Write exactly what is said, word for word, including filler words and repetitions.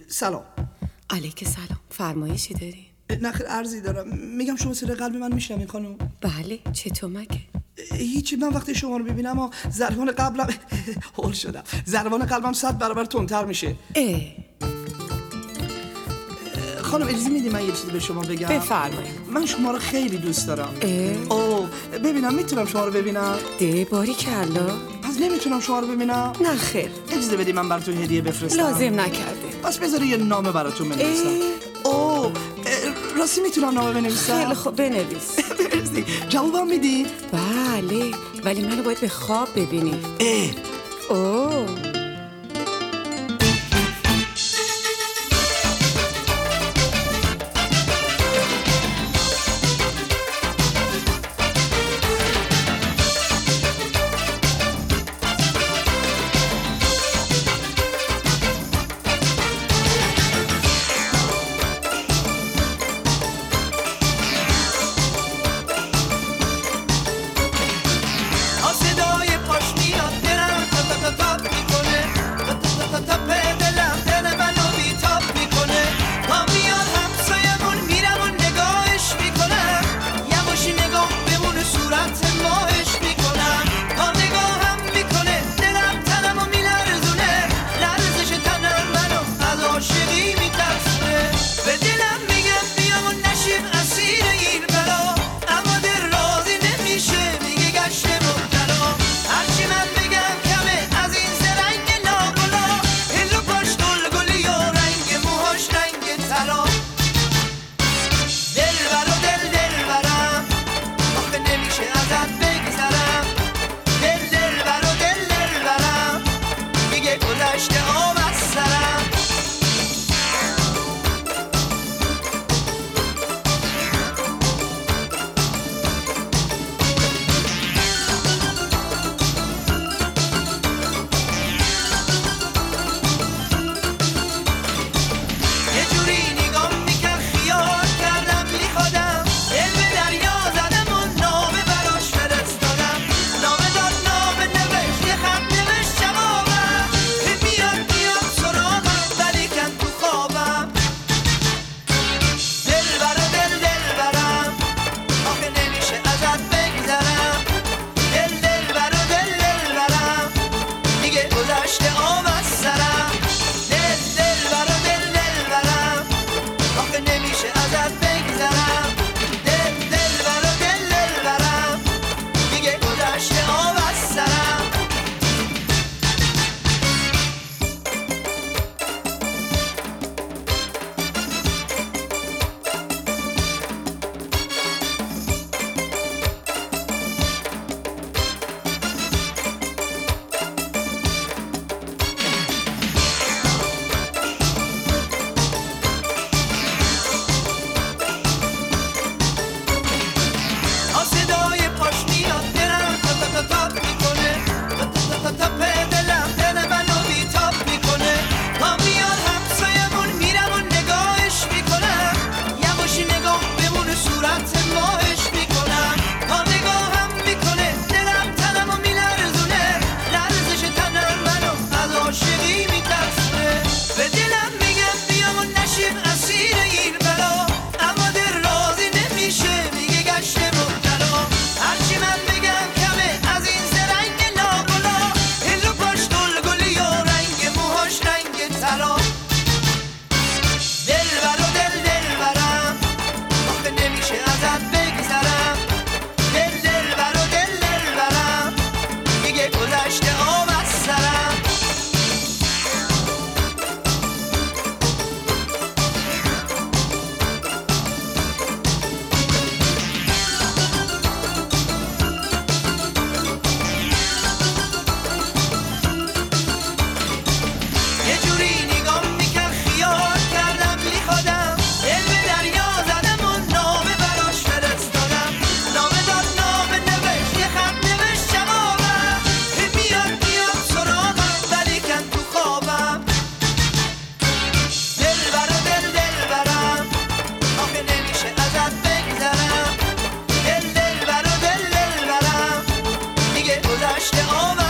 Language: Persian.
سلام. علیک سلام. فرمایشی داری؟ نه خیر عرضی دارم. میگم شما صدای قلب من میشنوین خانم؟ بله. چطور مگه؟ هیچی، من وقتی شما رو ببینم و ضربان قلبم هول شدم، ضربان قلبم صد برابر تندتر میشه. اه خانم اجازه میدی من یه چیزی به شما بگم؟ بفرمایید. من شما رو خیلی دوست دارم. اه اوه ببینم میتونم شما رو ببینم؟ ده باری کلا. پس نمیتونم شما رو ببینم؟ نه خیر. اجازه بدی من براتون هدیه بفرستم؟ لازم نکرده. پس بذاری یه نامه براتون بنویسم. اوه راستی میتونم نامه بنویسم؟ خیلی خوب بنویس. برسی جوابم میدی؟ بله ولی منو باید به خواب ببینی. اه اوه گذشته آمد